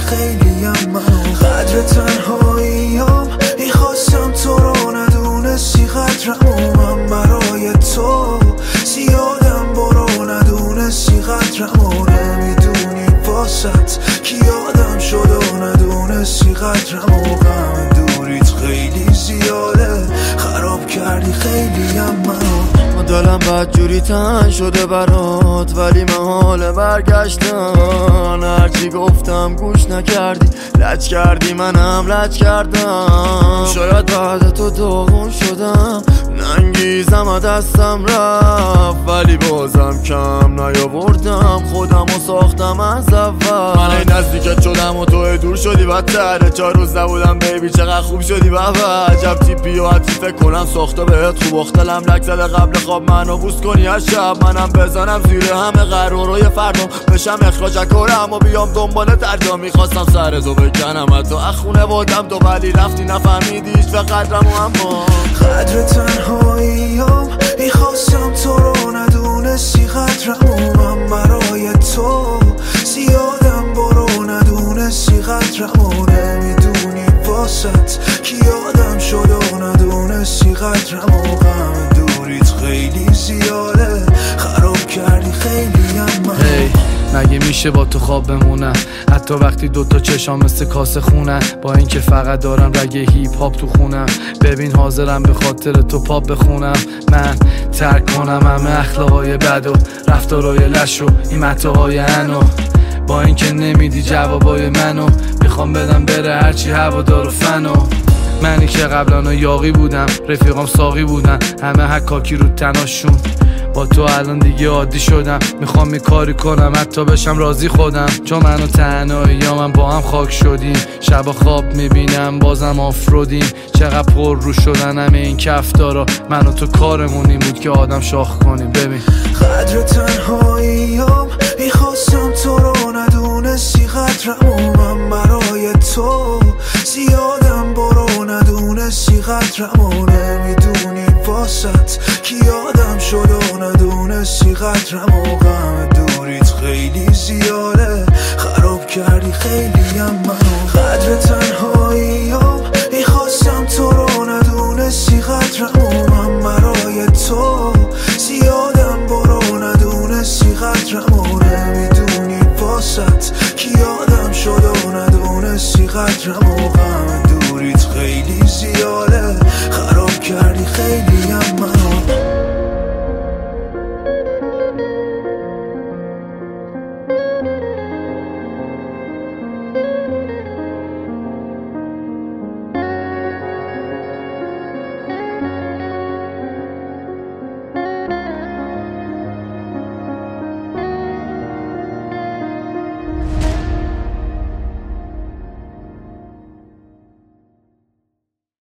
خیلیم منو قدر تنهاییم میخواستم تو رو ندونستی قدرمو من برای تو زیادم برو ندونستی قدرمو نمیدونی واسط کی یادم شد و ندونستی قدرمو غم دوریت خیلی زیاده خراب کردی خیلیم منو دلم بدجوری تنگ شده برات ولی محال برگشتن هرچی گفتم گوش نکردی لج کردی منم لج کردم شاید بعد تو داغون شدم ننگیزم و دستم رفت ولی بازم کم نیاوردم خودمو ساختم از اول من این نزدیکت شدم و تو دور شدی بدتره 4 روز نبودم بیبی چقدر خوب شدی بابا عجب تیپی و حتی فکر کنم ساخته بهت خوب اختلم لک زده قبل خواب منو بوس کنی از شب منم بزنم زیر همه قرارای فردا بشم اخراج کنم و بیام دنبال ترجا میخواستم سرتو بکنم حتی اخونه بودم تو ولی رفتی نفهمیدی هیچ و قدرمو اما قدر تنهاییم میخواستم تو رو ندونستی قدرمو من برای تو زیادم برو ندونستی قدرمو نمیدونی واسط کی یادم شد و ندونستی قدرمو غم دوریت خیلی زیاده خراب کردی خیلیم من مگه میشه با تو خواب بمونم حتی وقتی دوتا چشام مثل کاسه خونن با اینکه فقط دارم رگ هیپ هاپ تو خونم ببین حاضرم به خاطر تو پاپ بخونم من ترک کنم همه اخلاقای بد و رفتارای لش و این متاهای انو با اینکه نمیدی جوابای منو میخوام بدم بره هرچی هوادار و فنو منی که قبلا یاقی بودم رفیقام ساقی بودن همه حکاکی رو تناشون با تو الان دیگه عادی شدم میخوام یه کاری کنم حتی بشم راضی خودم چون من و تنهایی یا من با هم خاک شدیم شب خواب میبینم بازم آفرودیم چقدر پر رو شدن همه این کفتارا من و تو کارمونی بود که آدم شاخ کنیم ببین قدر تنهاییم میخواستم تو رو ندونستی قدرمو من برای تو زیادم برو ندونستی قدرمو نمیدونی واسط کی یادم شد و ندونستی قدرمو غم دوریت خیلی زیاده خراب کردی خیلیم منو قدر تنهاییم میخواستم تو رو ندونستی قدرمو من برای تو زیادم برو ندونستی قدرمو نمیدونی واسط کی یادم شد و ندونستی قدرمو